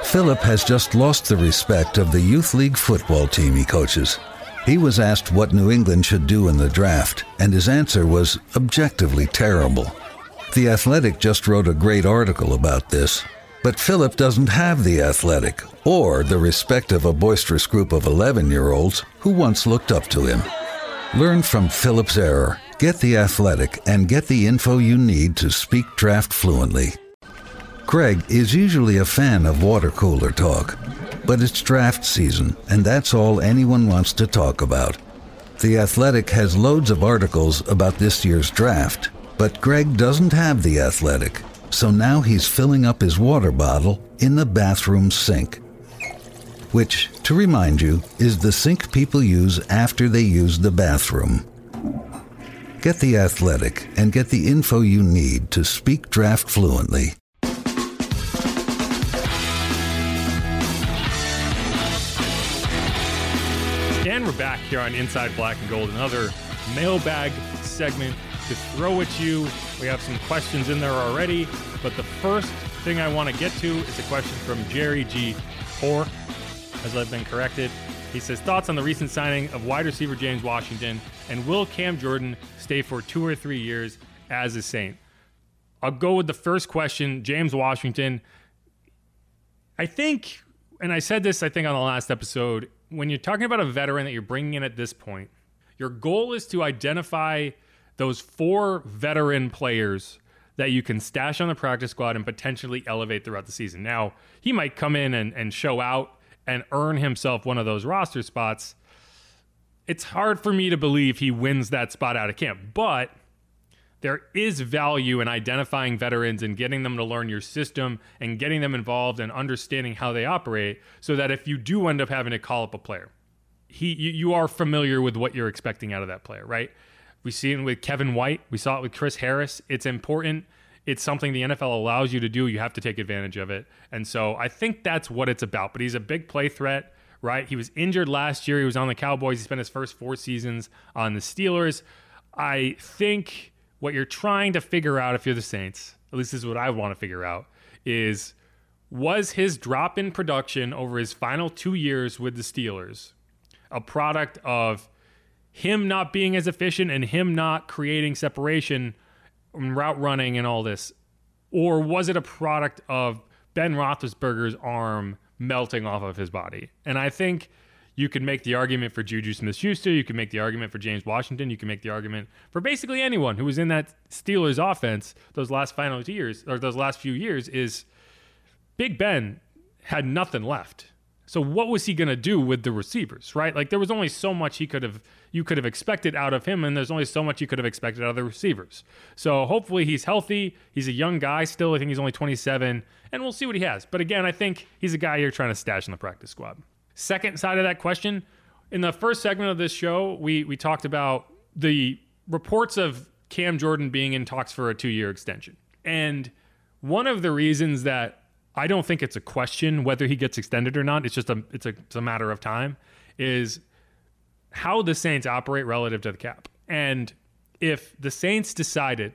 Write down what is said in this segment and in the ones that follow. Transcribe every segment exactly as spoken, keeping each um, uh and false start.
Philip has just lost the respect of the youth league football team he coaches. He was asked what New England should do in the draft, and his answer was objectively terrible. The Athletic just wrote a great article about this, but Philip doesn't have the Athletic or the respect of a boisterous group of eleven-year-olds who once looked up to him. Learn from Philip's error, get the Athletic, and get the info you need to speak draft fluently. Greg is usually a fan of water cooler talk, but it's draft season, and that's all anyone wants to talk about. The Athletic has loads of articles about this year's draft, but Greg doesn't have the Athletic, so now he's filling up his water bottle in the bathroom sink, which, to remind you, is the sink people use after they use the bathroom. Get the Athletic and get the info you need to speak draft fluently. And we're back here on Inside Black and Gold, another mailbag segment to throw at you. We have some questions in there already, but the first thing I want to get to is a question from Jerry G. Hoare, as I've been corrected. He says, thoughts on the recent signing of wide receiver James Washington, and will Cam Jordan stay for two or three years as a Saint? I'll go with the first question, James Washington. I think, and I said this, I think, on the last episode, when you're talking about a veteran that you're bringing in at this point, your goal is to identify those four veteran players that you can stash on the practice squad and potentially elevate throughout the season. Now, he might come in and, and show out and earn himself one of those roster spots. It's hard for me to believe he wins that spot out of camp, but there is value in identifying veterans and getting them to learn your system and getting them involved and understanding how they operate, so that if you do end up having to call up a player, he you, you are familiar with what you're expecting out of that player, right? We see it with Kevin White. We saw it with Chris Harris. It's important. It's something the N F L allows you to do. You have to take advantage of it. And so I think that's what it's about. But he's a big play threat, right? He was injured last year. He was on the Cowboys. He spent his first four seasons on the Steelers. I think what you're trying to figure out, if you're the Saints, at least this is what I want to figure out, is was his drop in production over his final two years with the Steelers a product of him not being as efficient and him not creating separation and route running and all this? Or was it a product of Ben Roethlisberger's arm melting off of his body? And I think you could make the argument for Juju Smith-Schuster. You can make the argument for James Washington. You can make the argument for basically anyone who was in that Steelers offense those last final two years, or those last few years, is Big Ben had nothing left. So what was he going to do with the receivers, right? Like, there was only so much he could have, you could have expected out of him, and there's only so much you could have expected out of the receivers. So hopefully he's healthy. He's a young guy still. I think he's only twenty-seven, and we'll see what he has. But again, I think he's a guy you're trying to stash in the practice squad. Second side of that question, in the first segment of this show, we we talked about the reports of Cam Jordan being in talks for a two-year extension. And one of the reasons that I don't think it's a question whether he gets extended or not, it's just a it's a, it's a matter of time, is how the Saints operate relative to the cap. And if the Saints decided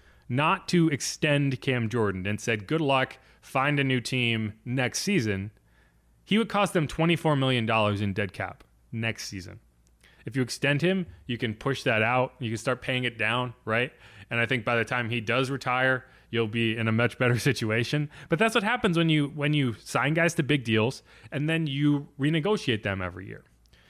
not to extend Cam Jordan and said, good luck, find a new team next season, he would cost them twenty-four million dollars in dead cap next season. If you extend him, you can push that out. You can start paying it down, right? And I think by the time he does retire, you'll be in a much better situation. But that's what happens when you when you sign guys to big deals and then you renegotiate them every year.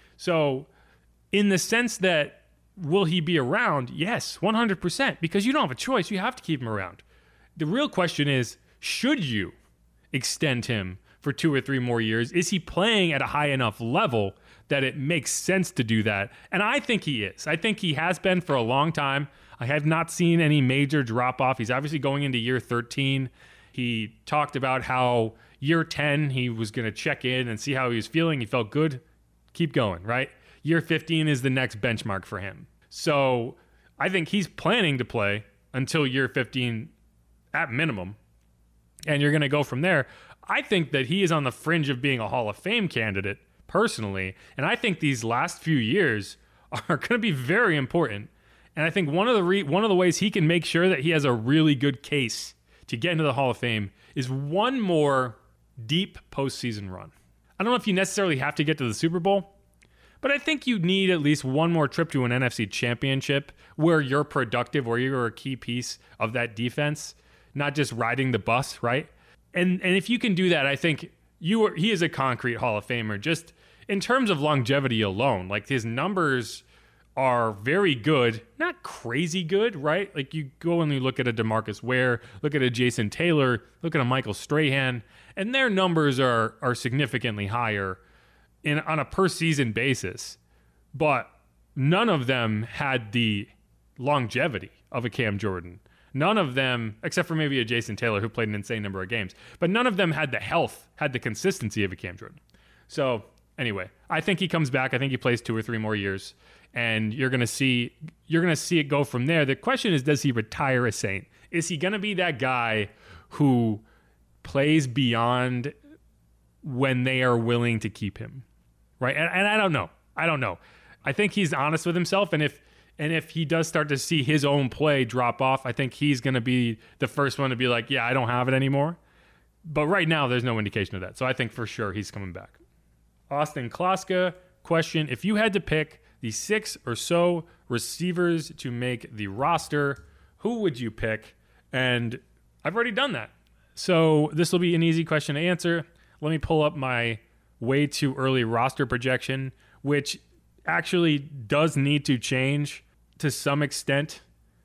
So in the sense that, will he be around? Yes, one hundred percent, because you don't have a choice. You have to keep him around. The real question is, should you extend him for two or three more years? Is he playing at a high enough level that it makes sense to do that? And I think he is. I think he has been for a long time. I have not seen any major drop-off. He's obviously going into year thirteen. He talked about how year ten, he was going to check in and see how he was feeling. He felt good. Keep going, right? Year fifteen is the next benchmark for him. So I think he's planning to play until year fifteen at minimum. And you're going to go from there. I think that he is on the fringe of being a Hall of Fame candidate, personally. And I think these last few years are going to be very important. And I think one of the re- one of the ways he can make sure that he has a really good case to get into the Hall of Fame is one more deep postseason run. I don't know if you necessarily have to get to the Super Bowl, but I think you need at least one more trip to an N F C championship where you're productive, where you're a key piece of that defense, not just riding the bus, right? And and if you can do that, I think you are, he is a concrete Hall of Famer. Just in terms of longevity alone, like his numbers are very good, not crazy good, right? Like you go and you look at a DeMarcus Ware, look at a Jason Taylor, look at a Michael Strahan, and their numbers are are significantly higher in on a per season basis. But none of them had the longevity of a Cam Jordan. None of them, except for maybe a Jason Taylor who played an insane number of games, but none of them had the health, had the consistency of a Cam Jordan. So anyway, I think he comes back. I think he plays two or three more years, and you're gonna see you're gonna see it go from there. The question is, does he retire a Saint? Is he gonna be that guy who plays beyond when they are willing to keep him, right? And, and I don't know. I don't know. I think he's honest with himself, and if and if he does start to see his own play drop off, I think he's gonna be the first one to be like, yeah, I don't have it anymore. But right now, there's no indication of that. So I think for sure he's coming back. Austin Kloska, question, if you had to pick the six or so receivers to make the roster, who would you pick? And I've already done that. So this will be an easy question to answer. Let me pull up my way too early roster projection, which actually does need to change to some extent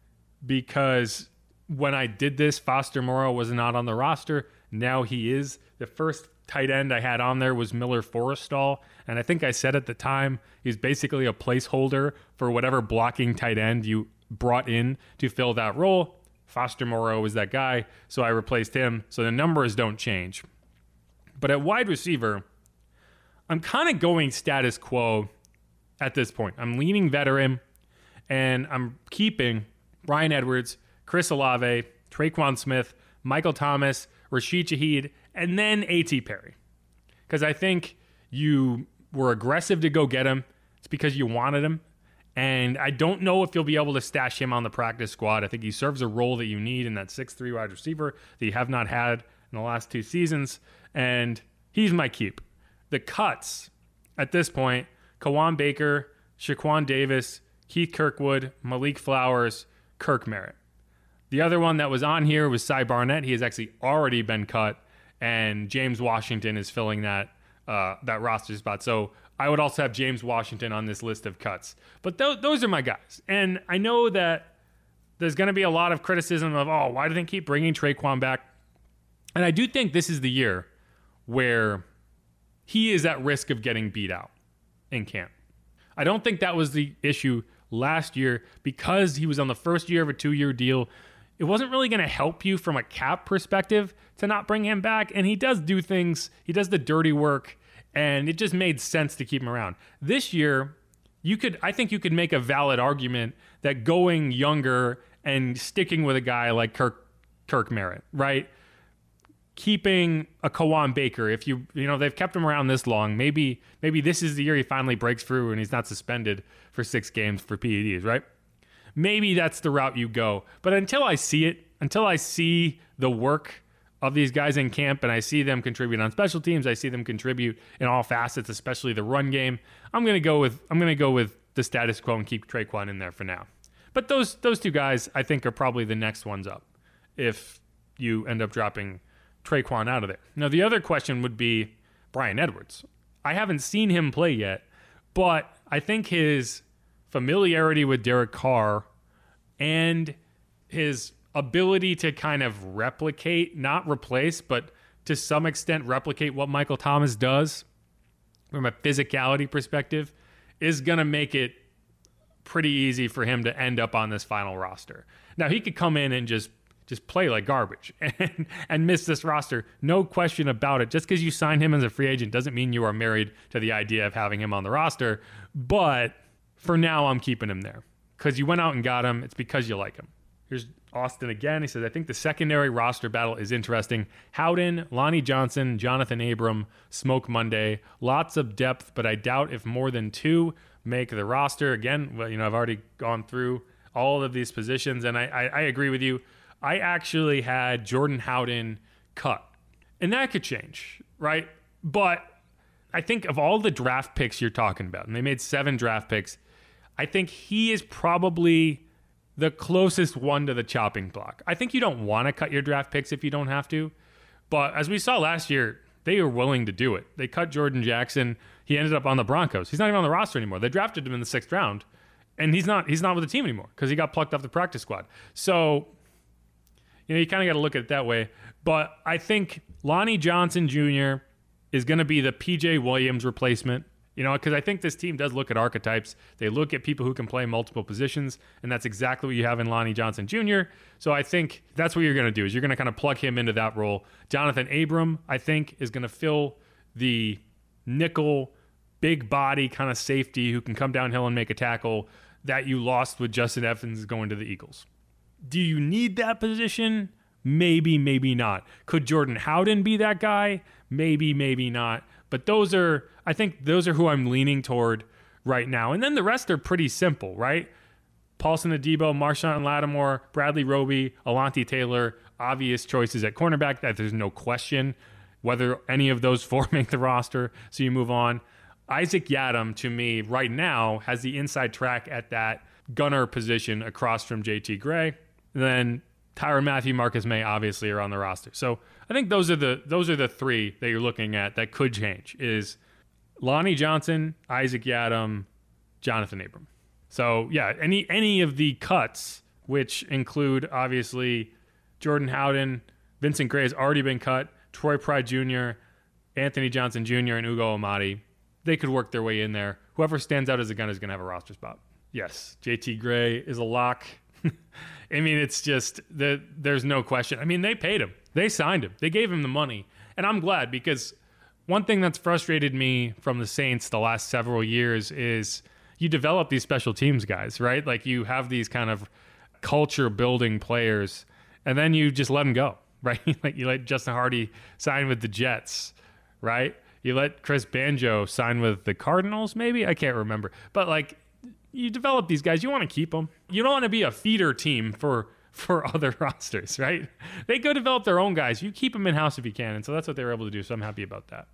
because when I did this, Foster Moreau was not on the roster. Now he is. The first tight end I had on there was Miller Forrestall, and I think I said at the time he's basically a placeholder for whatever blocking tight end you brought in to fill that role. Foster Moreau was that guy, so I replaced him, so the numbers don't change. But at wide receiver, I'm kind of going status quo at this point. I'm leaning veteran, and I'm keeping Bryan Edwards, Chris Olave, Traquan Smith, Michael Thomas, Rashid Shaheed, and then A T Perry. Because I think you were aggressive to go get him. It's because you wanted him. And I don't know if you'll be able to stash him on the practice squad. I think he serves a role that you need in that six three wide receiver that you have not had in the last two seasons. And he's my keep. The cuts at this point, Kawan Baker, Shaquan Davis, Keith Kirkwood, Malik Flowers, Kirk Merritt. The other one that was on here was Cy Barnett. He has actually already been cut, and James Washington is filling that uh, that roster spot. So I would also have James Washington on this list of cuts. But th- those are my guys. And I know that there's going to be a lot of criticism of, oh, why do they keep bringing Traquan back? And I do think this is the year where he is at risk of getting beat out in camp. I don't think that was the issue last year because he was on the first year of a two-year deal. It wasn't really going to help you from a cap perspective to not bring him back. And he does do things. He does the dirty work. And it just made sense to keep him around. This year, you could, I think you could make a valid argument that going younger and sticking with a guy like Kirk, Kirk Merritt, right? Keeping a Kawan Baker, if you, you know, they've kept him around this long, maybe, maybe this is the year he finally breaks through and he's not suspended for six games for P E Ds, right? Maybe that's the route you go. But until I see it, until I see the work of these guys in camp and I see them contribute on special teams, I see them contribute in all facets, especially the run game, I'm going to go with I'm going to go with the status quo and keep Traquan in there for now. But those those two guys I think are probably the next ones up if you end up dropping Traquan out of there. Now the other question would be Bryan Edwards. I haven't seen him play yet, but I think his familiarity with Derek Carr and his ability to kind of replicate, not replace, but to some extent replicate what Michael Thomas does from a physicality perspective is going to make it pretty easy for him to end up on this final roster. Now, he could come in and just just play like garbage and, and miss this roster. No question about it. Just because you sign him as a free agent doesn't mean you are married to the idea of having him on the roster. But for now, I'm keeping him there because you went out and got him. It's because you like him. Here's Austin again. He says, I think the secondary roster battle is interesting. Howden, Lonnie Johnson, Jonathan Abram, Smoke Monday. Lots of depth, but I doubt if more than two make the roster. Again, well, you know, I've already gone through all of these positions, and I, I, I agree with you. I actually had Jordan Howden cut, And that could change, right? But I think of all the draft picks you're talking about, and they made seven draft picks, I think he is probably the closest one to the chopping block. I think you don't want to cut your draft picks if you don't have to. But as we saw last year, they were willing to do it. They cut Jordan Jackson. He ended up on the Broncos. He's not even on the roster anymore. They drafted him in the sixth round, and he's not he's not with the team anymore because he got plucked off the practice squad. So, you know, you kind of got to look at it that way. But I think Lonnie Johnson Junior is going to be the P J Williams replacement, you know, because I think this team does look at archetypes. They look at people who can play multiple positions, and that's exactly what you have in Lonnie Johnson Junior So I think that's what you're going to do is you're going to kind of plug him into that role. Jonathan Abram, I think, is going to fill the nickel, big body kind of safety who can come downhill and make a tackle that you lost with Justin Evans going to the Eagles. Do you need that position? Maybe, maybe not. Could Jordan Howden be that guy? Maybe, maybe not. But those are, I think those are who I'm leaning toward right now. And then the rest are pretty simple, right? Paulson Adebo, Marshawn Lattimore, Bradley Roby, Alontae Taylor, obvious choices at cornerback. That there's no question whether any of those four make the roster. So you move on. Isaac Yiadom, to me, right now, has the inside track at that gunner position across from J T Gray. And then Tyrann Mathieu, Marcus May, obviously, are on the roster. So I think those are the those are the three that you're looking at that could change is Lonnie Johnson, Isaac Yiadom, Jonathan Abram. So, yeah, any any of the cuts, which include, obviously, Jordan Howden, Vincent Gray has already been cut, Troy Pride Junior, Anthony Johnson Junior, and Ugo Amadi, they could work their way in there. Whoever stands out as a gun is going to have a roster spot. Yes, J T Gray is a lock. I mean, it's just that there's no question. I mean, they paid him. They signed him. They gave him the money. And I'm glad because one thing that's frustrated me from the Saints the last several years is you develop these special teams guys, right? Like you have these kind of culture building players and then you just let them go, right? Like you let Justin Hardy sign with the Jets, right? You let Chris Banjo sign with the Cardinals, maybe? I can't remember. But like you develop these guys, you want to keep them. You don't want to be a feeder team for for other rosters, right? They go develop their own guys. You keep them in-house if you can. And so that's what they were able to do. So I'm happy about that.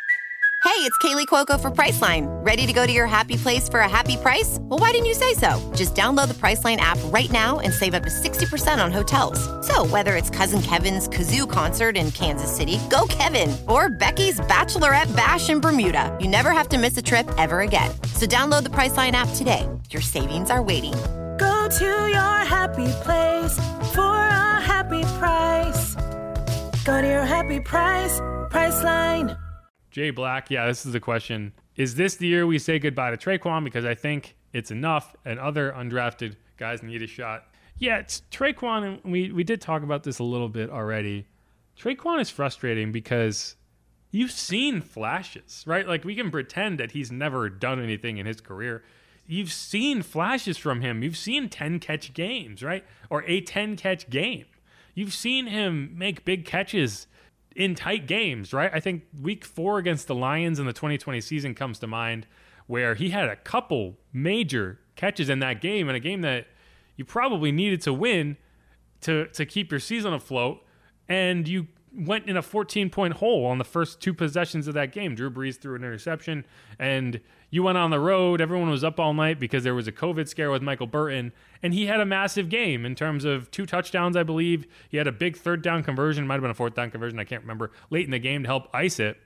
Hey, it's Kaylee Cuoco for Priceline. Ready to go to your happy place for a happy price? Well, why didn't you say so? Just download the Priceline app right now and save up to sixty percent on hotels. So whether it's Cousin Kevin's Kazoo Concert in Kansas City, go Kevin, or Becky's Bachelorette Bash in Bermuda, you never have to miss a trip ever again. So download the Priceline app today. Your savings are waiting. Go to your happy place for a happy price. Go to your happy price, Priceline. Jay Black, yeah, this is the question. Is this the year we say goodbye to Traquan? Because I think it's enough and other undrafted guys need a shot. Yeah, it's Traquan, and we, we did talk about this a little bit already. Traquan is frustrating because you've seen flashes, right? Like we can pretend that he's never done anything in his career. You've seen flashes from him. You've seen ten-catch games, right? Or a ten-catch game. You've seen him make big catches in tight games, right? I think week four against the Lions in the twenty twenty season comes to mind where he had a couple major catches in that game, in a game that you probably needed to win to, to keep your season afloat, and you went in a fourteen-point hole on the first two possessions of that game. Drew Brees threw an interception, and you went on the road. Everyone was up all night because there was a COVID scare with Michael Burton, and he had a massive game in terms of two touchdowns, I believe. He had a big third down conversion, might have been a fourth down conversion, I can't remember, late in the game to help ice it.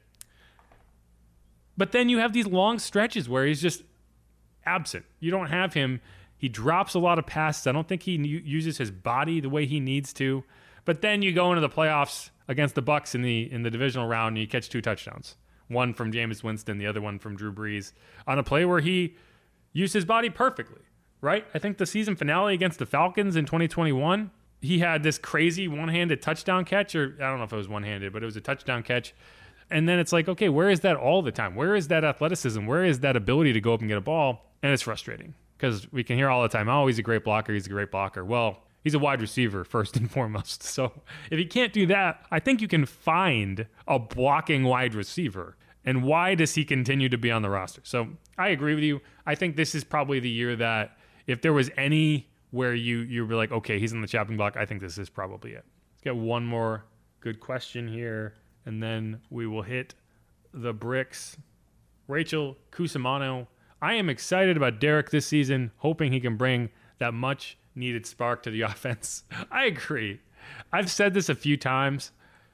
But then you have these long stretches where he's just absent. You don't have him. He drops a lot of passes. I don't think he uses his body the way he needs to. But then you go into the playoffs against the Bucs in the in the divisional round and you catch two touchdowns. One from Jameis Winston, the other one from Drew Brees, on a play where he used his body perfectly, right? I think the season finale against the Falcons in twenty twenty-one, he had this crazy one-handed touchdown catch, or I don't know if it was one-handed, but it was a touchdown catch. And then it's like, okay, where is that all the time? Where is that athleticism? Where is that ability to go up and get a ball? And it's frustrating because we can hear all the time, oh, he's a great blocker, he's a great blocker. Well, he's a wide receiver first and foremost. So if he can't do that, I think you can find a blocking wide receiver. And why does he continue to be on the roster? So I agree with you. I think this is probably the year that if there was any where you you were like, okay, he's on the chopping block, I think this is probably it. Let's get one more good question here. and then we will hit the bricks. Rachel Cusimano. I am excited about Derek this season, hoping he can bring that much needed spark to the offense. I agree. I've said this a few times.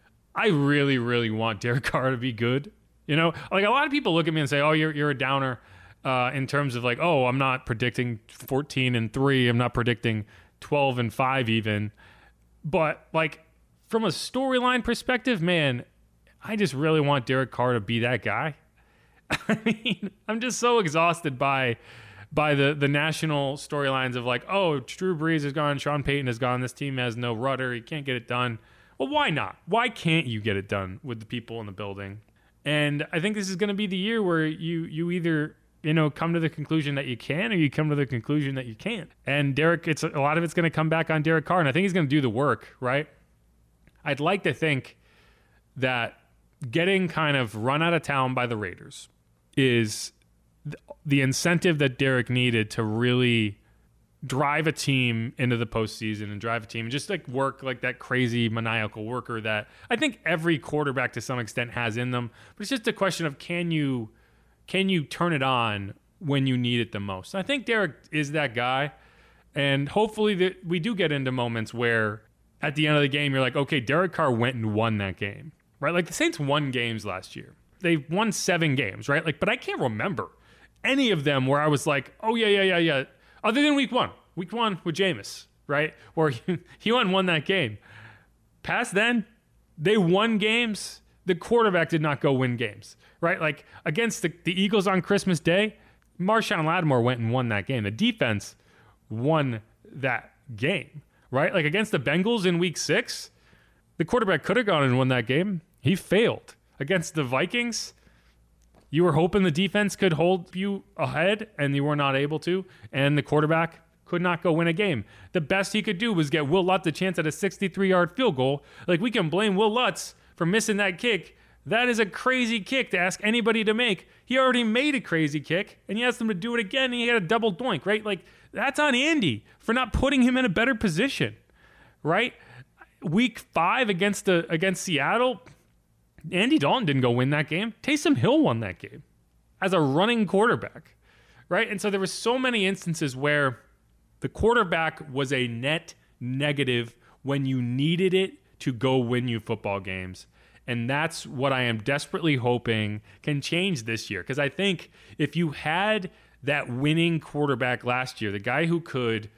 I really, really want Derek Carr to be good. You know, like a lot of people look at me and say, oh, you're you're a downer uh, in terms of like, oh, I'm not predicting fourteen and three. I'm not predicting twelve and five even. But like from a storyline perspective, man, I just really want Derek Carr to be that guy. I mean, I'm just so exhausted by by the, the national storylines of like, oh, Drew Brees is gone, Sean Payton is gone, this team has no rudder, he can't get it done. Well, why not? Why can't you get it done with the people in the building? And I think this is going to be the year where you you either, you know, come to the conclusion that you can or you come to the conclusion that you can't. And Derek, it's a lot of it's going to come back on Derek Carr, and I think he's going to do the work, right? I'd like to think that getting kind of run out of town by the Raiders is the incentive that Derek needed to really drive a team into the postseason and drive a team and just like work like that crazy maniacal worker that I think every quarterback to some extent has in them. But it's just a question of can you can you turn it on when you need it the most? And I think Derek is that guy. And hopefully that we do get into moments where at the end of the game, you're like, okay, Derek Carr went and won that game, right? Like the Saints won games last year. They won seven games, right? Like, but I can't remember any of them where I was like, oh yeah, yeah, yeah, yeah. Other than week one, week one with Jameis, right? Where he, he won, won that game. Past then, they won games. The quarterback did not go win games, right? Like against the, the Eagles on Christmas Day, Marshawn Lattimore went and won that game. The defense won that game, right? Like against the Bengals in week six, the quarterback could have gone and won that game. He failed. Against the Vikings, you were hoping the defense could hold you ahead, and you were not able to, and the quarterback could not go win a game. The best he could do was get Will Lutz a chance at a sixty-three-yard field goal. Like, we can blame Will Lutz for missing that kick. That is a crazy kick to ask anybody to make. He already made a crazy kick, and he asked them to do it again, and he had a double doink, right? Like, that's on Andy for not putting him in a better position, right? Week five against the against Seattle, Andy Dalton didn't go win that game. Taysom Hill won that game as a running quarterback, right? And so there were so many instances where the quarterback was a net negative when you needed it to go win you football games. And that's what I am desperately hoping can change this year. Because I think if you had that winning quarterback last year, the guy who could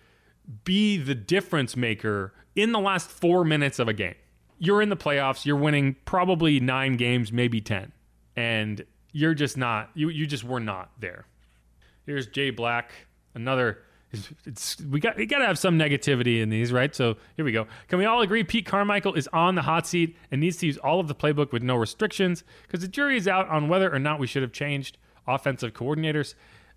be the difference maker in the last four minutes of a game, you're in the playoffs, you're winning probably nine games, maybe ten. And you're just not, you you just were not there. Here's Jay Black, another, it's, we got we got to have some negativity in these, right? So here we go. Can we all agree Pete Carmichael is on the hot seat and needs to use all of the playbook with no restrictions? Because the jury is out on whether or not we should have changed offensive coordinators.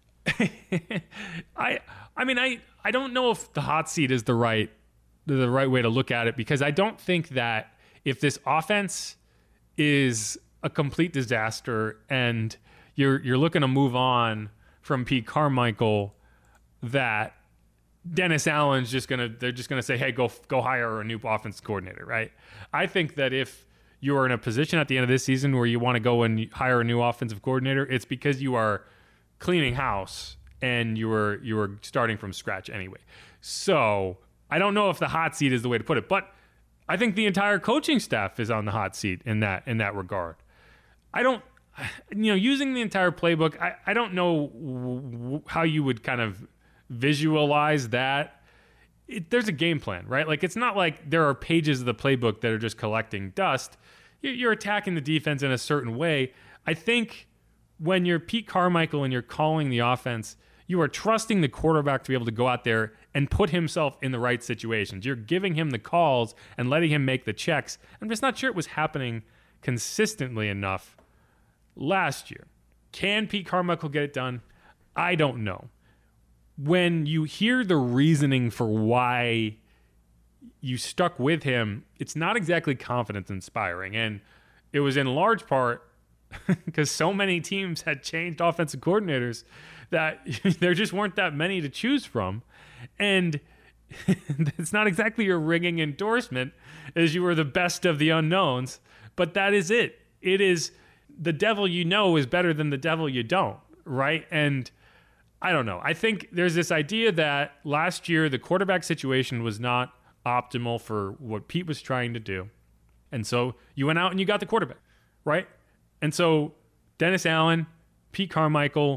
I I mean, I, I don't know if the hot seat is the right the right way to look at it, because I don't think that if this offense is a complete disaster and you're you're looking to move on from Pete Carmichael, that Dennis Allen's just gonna they're just gonna say, hey, go go hire a new offense coordinator, right? I think that if you're in a position at the end of this season where you want to go and hire a new offensive coordinator, it's because you are cleaning house and you were you were starting from scratch anyway. So I don't know if the hot seat is the way to put it, but I think the entire coaching staff is on the hot seat in that in that regard. I don't, you know, using the entire playbook, I, I don't know w- how you would kind of visualize that. It, there's a game plan, right? Like, it's not like there are pages of the playbook that are just collecting dust. You're, you're attacking the defense in a certain way. I think when you're Pete Carmichael and you're calling the offense, you are trusting the quarterback to be able to go out there and put himself in the right situations. You're giving him the calls and letting him make the checks. I'm just not sure it was happening consistently enough last year. Can Pete Carmichael get it done? I don't know. When you hear the reasoning for why you stuck with him, it's not exactly confidence inspiring. And it was in large part because so many teams had changed offensive coordinators that there just weren't that many to choose from. And it's not exactly a ringing endorsement as you were the best of the unknowns but that is it. It is the devil you know is better than the devil you don't, right? And I don't know. I think there's this idea that last year the quarterback situation was not optimal for what Pete was trying to do. And so you went out and you got the quarterback, right? And so Dennis Allen, Pete Carmichael,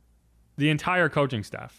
the entire coaching staff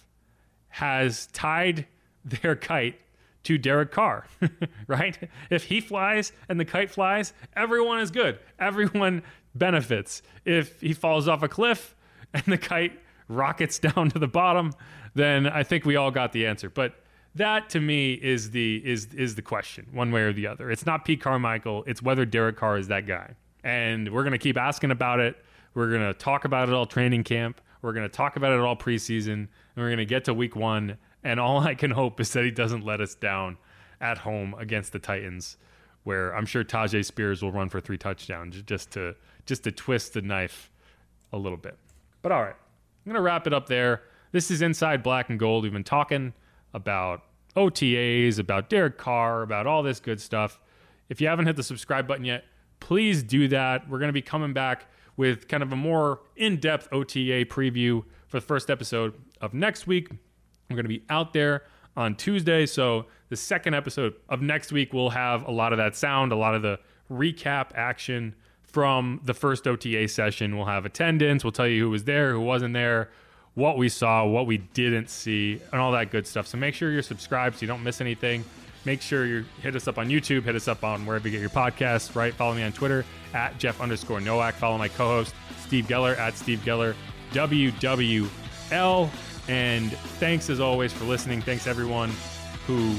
has tied their kite to Derek Carr, right? If he flies and the kite flies, everyone is good. Everyone benefits. If he falls off a cliff and the kite rockets down to the bottom, then I think we all got the answer. But that to me is the is is the question, one way or the other. It's not Pete Carmichael, it's whether Derek Carr is that guy. And we're going to keep asking about it. We're going to talk about it all training camp. We're going to talk about it all preseason. And we're going to get to week one. And all I can hope is that he doesn't let us down at home against the Titans, where I'm sure Tyjae Spears will run for three touchdowns just to just to twist the knife a little bit. But all right, I'm going to wrap it up there. This is Inside Black and Gold. We've been talking about O T As, about Derek Carr, about all this good stuff. If you haven't hit the subscribe button yet, please do that. We're going to be coming back with kind of a more in-depth O T A preview for the first episode of next week. We're going to be out there on Tuesday, so the second episode of next week will have a lot of that sound, a lot of the recap action from the first O T A session. We'll have attendance. We'll tell you who was there, who wasn't there, what we saw, what we didn't see, and all that good stuff. So make sure you're subscribed so you don't miss anything. Make sure you hit us up on YouTube, hit us up on wherever you get your podcasts, right? Follow me on Twitter at Jeff underscore Nowak. Follow my co-host, Steve Geller, at Steve Geller, W W L. And thanks as always for listening. Thanks everyone who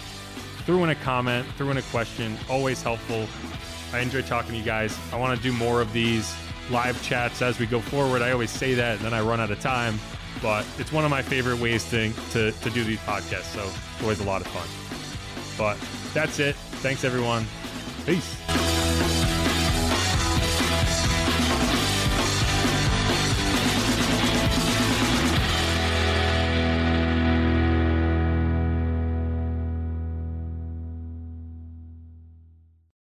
threw in a comment, threw in a question. Always helpful. I enjoy talking to you guys. I want to do more of these live chats as we go forward. I always say that and then I run out of time, but it's one of my favorite ways to, to, to do these podcasts. So it's always a lot of fun. But that's it. Thanks everyone. Peace.